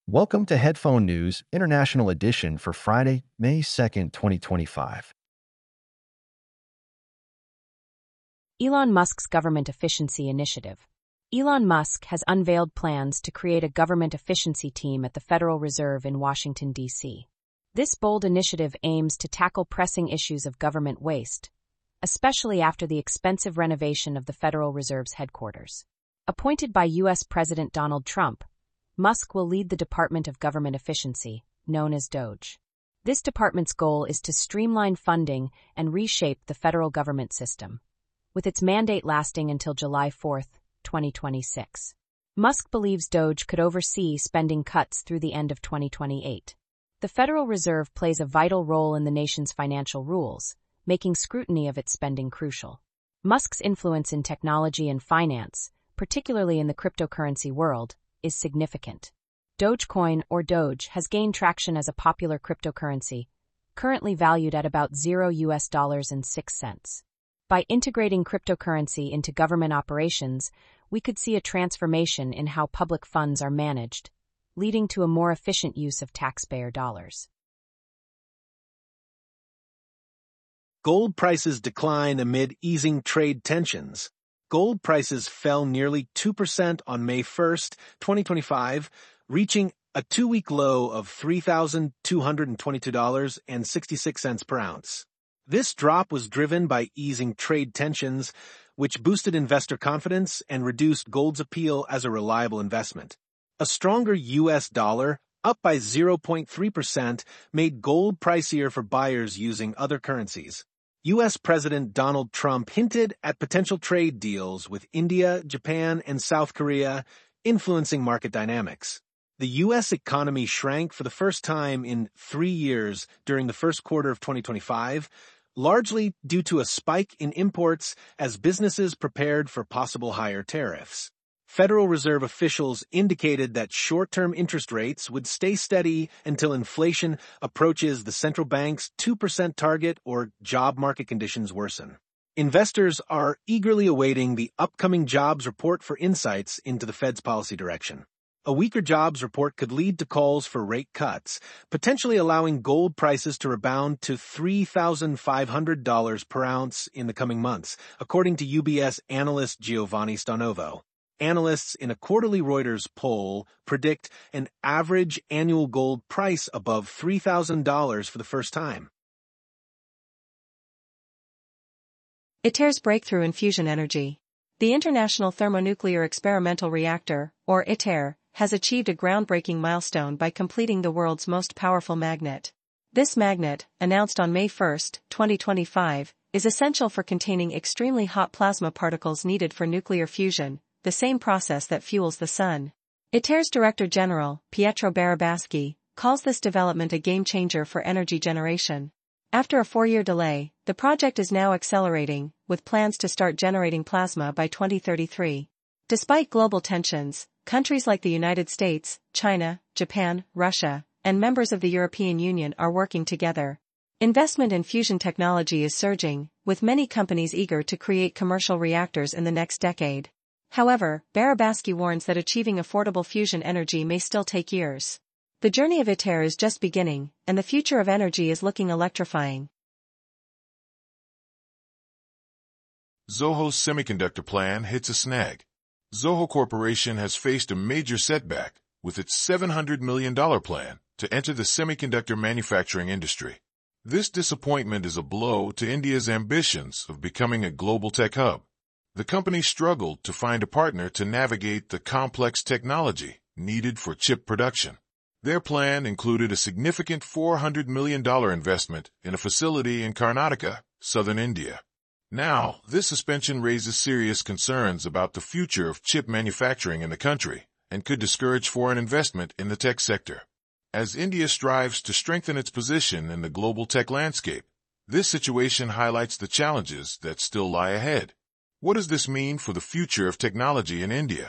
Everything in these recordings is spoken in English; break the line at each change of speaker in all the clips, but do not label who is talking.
Welcome to Headphone News International Edition for Friday, May 2nd, 2025.
Elon Musk's Government Efficiency Initiative. Elon Musk has unveiled plans to create a government efficiency team at the Federal Reserve in Washington, D.C. This bold initiative aims to tackle pressing issues of government waste, especially after the expensive renovation of the Federal Reserve's headquarters. Appointed by U.S. President Donald Trump, Musk will lead the Department of Government Efficiency, known as DOGE. This department's goal is to streamline funding and reshape the federal government system, with its mandate lasting until July 4, 2026. Musk believes DOGE could oversee spending cuts through the end of 2028. The Federal Reserve plays a vital role in the nation's financial rules, making scrutiny of its spending crucial. Musk's influence in technology and finance, particularly in the cryptocurrency world, is significant. Dogecoin, or Doge, has gained traction as a popular cryptocurrency, currently valued at about $0.06. By integrating cryptocurrency into government operations, we could see a transformation in how public funds are managed, leading to a more efficient use of taxpayer dollars.
Gold prices decline amid easing trade tensions. Gold prices fell nearly 2% on May 1, 2025, reaching a two-week low of $3,222.66 per ounce. This drop was driven by easing trade tensions, which boosted investor confidence and reduced gold's appeal as a reliable investment. A stronger U.S. dollar, up by 0.3%, made gold pricier for buyers using other currencies. U.S. President Donald Trump hinted at potential trade deals with India, Japan, and South Korea, influencing market dynamics. The U.S. economy shrank for the first time in 3 years during the first quarter of 2025, largely due to a spike in imports as businesses prepared for possible higher tariffs. Federal Reserve officials indicated that short-term interest rates would stay steady until inflation approaches the central bank's 2% target or job market conditions worsen. Investors are eagerly awaiting the upcoming jobs report for insights into the Fed's policy direction. A weaker jobs report could lead to calls for rate cuts, potentially allowing gold prices to rebound to $3,500 per ounce in the coming months, according to UBS analyst Giovanni Stanovo. Analysts in a quarterly Reuters poll predict an average annual gold price above $3,000 for the first time.
ITER's breakthrough in fusion energy. The International Thermonuclear Experimental Reactor, or ITER, has achieved a groundbreaking milestone by completing the world's most powerful magnet. This magnet, announced on May 1, 2025, is essential for containing extremely hot plasma particles needed for nuclear fusion, the same process that fuels the sun. ITER's Director General, Pietro Barabaschi, calls this development a game-changer for energy generation. After a 4-year delay, the project is now accelerating, with plans to start generating plasma by 2033. Despite global tensions, countries like the United States, China, Japan, Russia, and members of the European Union are working together. Investment in fusion technology is surging, with many companies eager to create commercial reactors in the next decade. However, Barabaschi warns that achieving affordable fusion energy may still take years. The journey of ITER is just beginning, and the future of energy is looking electrifying.
Zoho's semiconductor plan hits a snag. Zoho Corporation has faced a major setback with its $700 million plan to enter the semiconductor manufacturing industry. This disappointment is a blow to India's ambitions of becoming a global tech hub. The company struggled to find a partner to navigate the complex technology needed for chip production. Their plan included a significant $400 million investment in a facility in Karnataka, southern India. Now, this suspension raises serious concerns about the future of chip manufacturing in the country and could discourage foreign investment in the tech sector. As India strives to strengthen its position in the global tech landscape, this situation highlights the challenges that still lie ahead. What does this mean for the future of technology in India?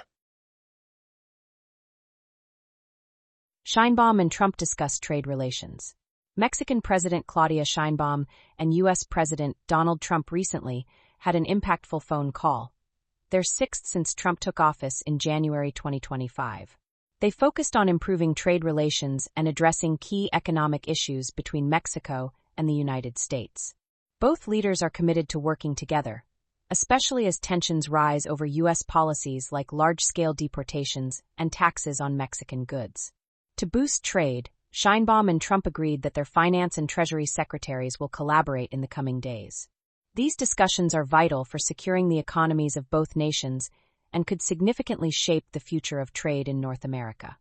Sheinbaum and Trump discuss trade relations. Mexican President Claudia Sheinbaum and U.S. President Donald Trump recently had an impactful phone call, their sixth since Trump took office in January 2025. They focused on improving trade relations and addressing key economic issues between Mexico and the United States. Both leaders are committed to working together, especially as tensions rise over U.S. policies like large-scale deportations and taxes on Mexican goods. To boost trade, Sheinbaum and Trump agreed that their finance and treasury secretaries will collaborate in the coming days. These discussions are vital for securing the economies of both nations and could significantly shape the future of trade in North America.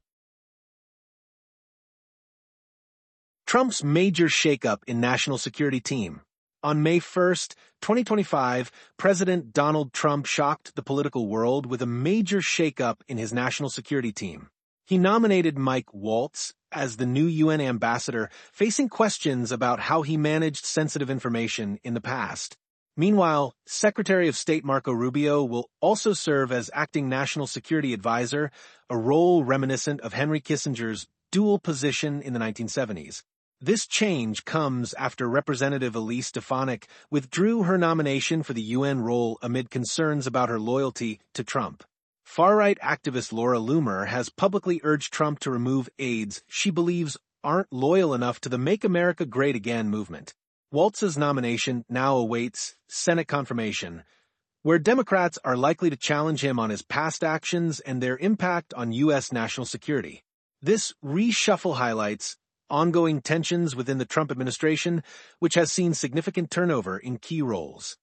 Trump's major shakeup in national security team. On May 1st, 2025, President Donald Trump shocked the political world with a major shakeup in his national security team. He nominated Mike Waltz as the new UN ambassador, facing questions about how he managed sensitive information in the past. Meanwhile, Secretary of State Marco Rubio will also serve as acting national security advisor, a role reminiscent of Henry Kissinger's dual position in the 1970s. This change comes after Representative Elise Stefanik withdrew her nomination for the UN role amid concerns about her loyalty to Trump. Far-right activist Laura Loomer has publicly urged Trump to remove aides she believes aren't loyal enough to the Make America Great Again movement. Waltz's nomination now awaits Senate confirmation, where Democrats are likely to challenge him on his past actions and their impact on U.S. national security. This reshuffle highlights ongoing tensions within the Trump administration, which has seen significant turnover in key roles.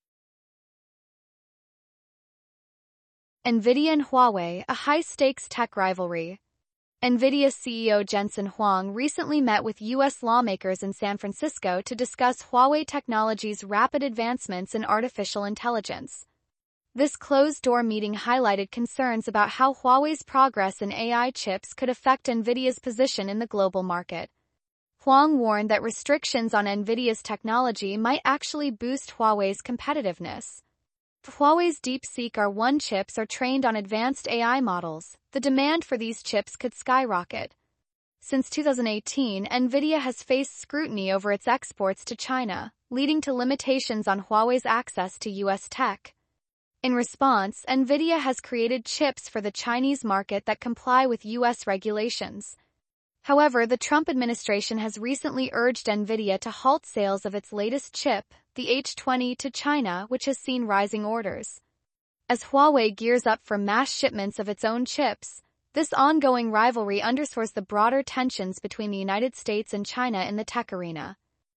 NVIDIA and Huawei, a high-stakes tech rivalry. NVIDIA CEO Jensen Huang recently met with U.S. lawmakers in San Francisco to discuss Huawei Technologies' rapid advancements in artificial intelligence. This closed-door meeting highlighted concerns about how Huawei's progress in AI chips could affect NVIDIA's position in the global market. Huang warned that restrictions on NVIDIA's technology might actually boost Huawei's competitiveness. Huawei's DeepSeek R1 chips are trained on advanced AI models. The demand for these chips could skyrocket. Since 2018, NVIDIA has faced scrutiny over its exports to China, leading to limitations on Huawei's access to U.S. tech. In response, NVIDIA has created chips for the Chinese market that comply with U.S. regulations. However, the Trump administration has recently urged NVIDIA to halt sales of its latest chip, the H20, to China, which has seen rising orders. As Huawei gears up for mass shipments of its own chips, this ongoing rivalry underscores the broader tensions between the United States and China in the tech arena.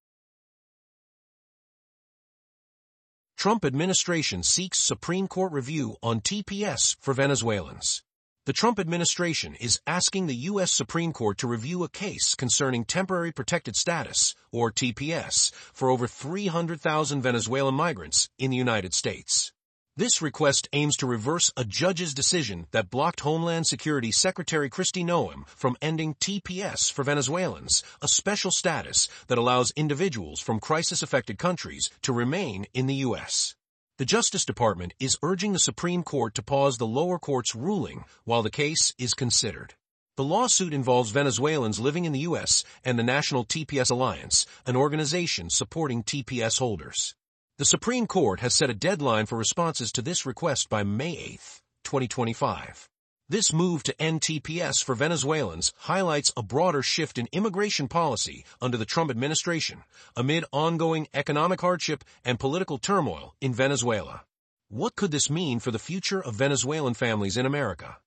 Trump administration seeks Supreme Court review on TPS for Venezuelans. The Trump administration is asking the U.S. Supreme Court to review a case concerning temporary protected status, or TPS, for over 300,000 Venezuelan migrants in the United States. This request aims to reverse a judge's decision that blocked Homeland Security Secretary Kristi Noem from ending TPS for Venezuelans, a special status that allows individuals from crisis-affected countries to remain in the U.S. The Justice Department is urging the Supreme Court to pause the lower court's ruling while the case is considered. The lawsuit involves Venezuelans living in the U.S. and the National TPS Alliance, an organization supporting TPS holders. The Supreme Court has set a deadline for responses to this request by May 8, 2025. This move to end TPS for Venezuelans highlights a broader shift in immigration policy under the Trump administration, amid ongoing economic hardship and political turmoil in Venezuela. What could this mean for the future of Venezuelan families in America?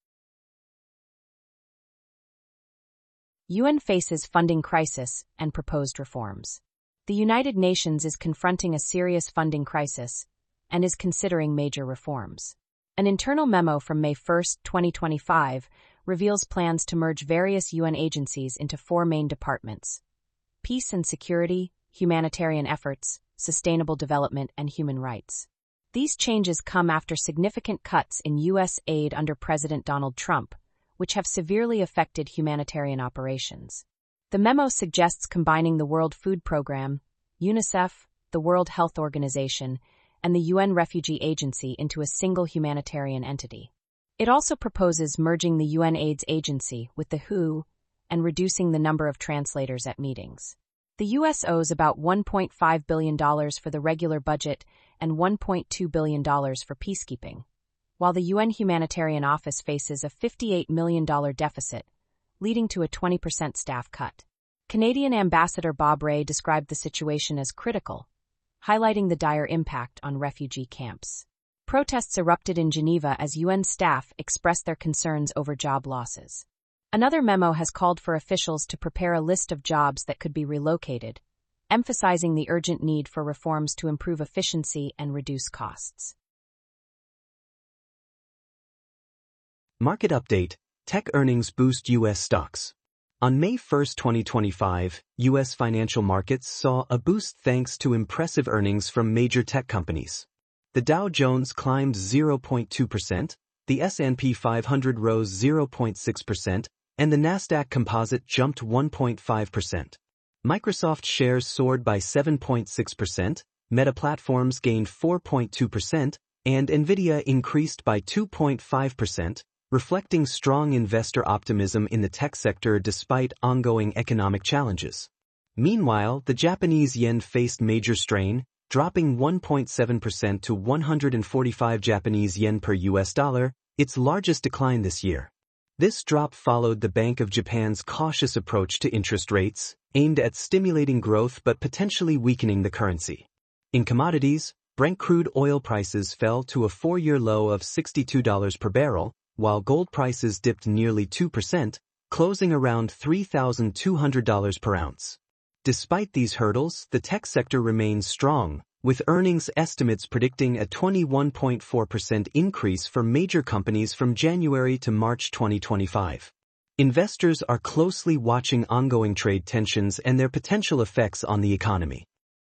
UN faces funding crisis and proposed reforms. The United Nations is confronting a serious funding crisis and is considering major reforms. An internal memo from May 1, 2025, reveals plans to merge various UN agencies into 4 main departments: peace and security, humanitarian efforts, sustainable development, and human rights. These changes come after significant cuts in U.S. aid under President Donald Trump, which have severely affected humanitarian operations. The memo suggests combining the World Food Programme, UNICEF, the World Health Organization, and the UN Refugee Agency into a single humanitarian entity. It also proposes merging the UN AIDS Agency with the WHO and reducing the number of translators at meetings. The U.S. owes about $1.5 billion for the regular budget and $1.2 billion for peacekeeping, while the UN Humanitarian Office faces a $58 million deficit, leading to a 20% staff cut. Canadian Ambassador Bob Rae described the situation as critical, highlighting the dire impact on refugee camps. Protests erupted in Geneva as UN staff expressed their concerns over job losses. Another memo has called for officials to prepare a list of jobs that could be relocated, emphasizing the urgent need for reforms to improve efficiency and reduce costs.
Market update: Tech earnings boost U.S. stocks. On May 1, 2025, U.S. financial markets saw a boost thanks to impressive earnings from major tech companies. The Dow Jones climbed 0.2%, the S&P 500 rose 0.6%, and the Nasdaq Composite jumped 1.5%. Microsoft shares soared by 7.6%, Meta Platforms gained 4.2%, and Nvidia increased by 2.5%, reflecting strong investor optimism in the tech sector despite ongoing economic challenges. Meanwhile, the Japanese yen faced major strain, dropping 1.7% to 145 Japanese yen per US dollar, its largest decline this year. This drop followed the Bank of Japan's cautious approach to interest rates, aimed at stimulating growth but potentially weakening the currency. In commodities, Brent crude oil prices fell to a 4-year low of $62 per barrel, while gold prices dipped nearly 2%, closing around $3,200 per ounce. Despite these hurdles, the tech sector remains strong, with earnings estimates predicting a 21.4% increase for major companies from January to March 2025. Investors are closely watching ongoing trade tensions and their potential effects on the economy.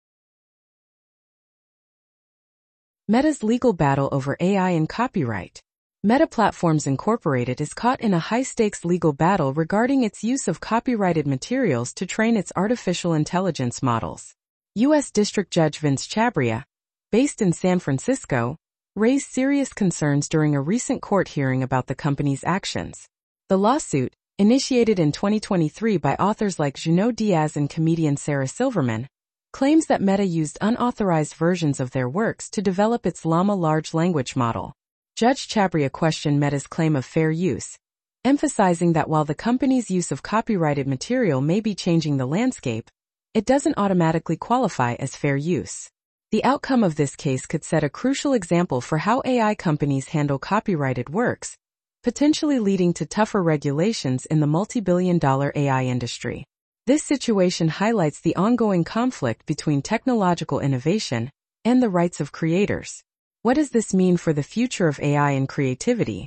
Meta's legal battle over AI and copyright. Meta Platforms Incorporated is caught in a high-stakes legal battle regarding its use of copyrighted materials to train its artificial intelligence models. U.S. District Judge Vince Chabria, based in San Francisco, raised serious concerns during a recent court hearing about the company's actions. The lawsuit, initiated in 2023 by authors like Junot Diaz and comedian Sarah Silverman, claims that Meta used unauthorized versions of their works to develop its Llama large language model. Judge Chabria questioned Meta's claim of fair use, emphasizing that while the company's use of copyrighted material may be changing the landscape, it doesn't automatically qualify as fair use. The outcome of this case could set a crucial example for how AI companies handle copyrighted works, potentially leading to tougher regulations in the multi-billion-dollar AI industry. This situation highlights the ongoing conflict between technological innovation and the rights of creators. What does this mean for the future of AI and creativity?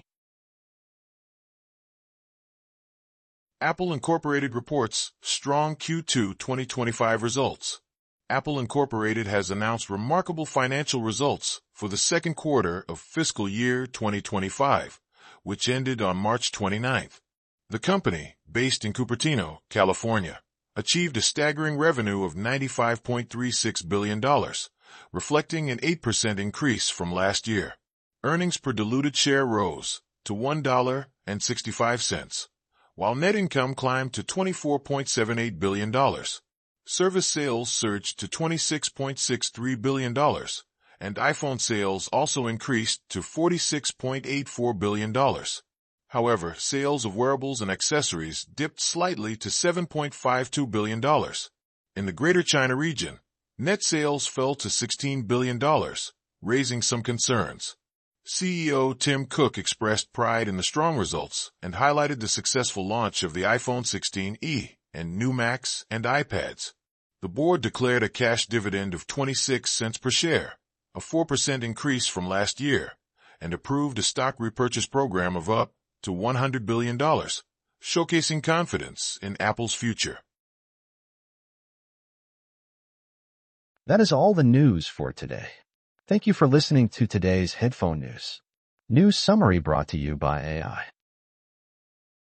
Apple Incorporated reports strong Q2 2025 results. Apple Incorporated has announced remarkable financial results for the second quarter of fiscal year 2025, which ended on March 29th. The company, based in Cupertino, California, achieved a staggering revenue of $95.36 billion, reflecting an 8% increase from last year. Earnings per diluted share rose to $1.65, while net income climbed to $24.78 billion. Service sales surged to $26.63 billion, and iPhone sales also increased to $46.84 billion. However, sales of wearables and accessories dipped slightly to $7.52 billion. In the Greater China region, net sales fell to $16 billion, raising some concerns. CEO Tim Cook expressed pride in the strong results and highlighted the successful launch of the iPhone 16e and new Macs and iPads. The board declared a cash dividend of 26 cents per share, a 4% increase from last year, and approved a stock repurchase program of up to $100 billion, showcasing confidence in Apple's future.
That is all the news for today. Thank you for listening to today's Headphone News. News summary brought to you by AI.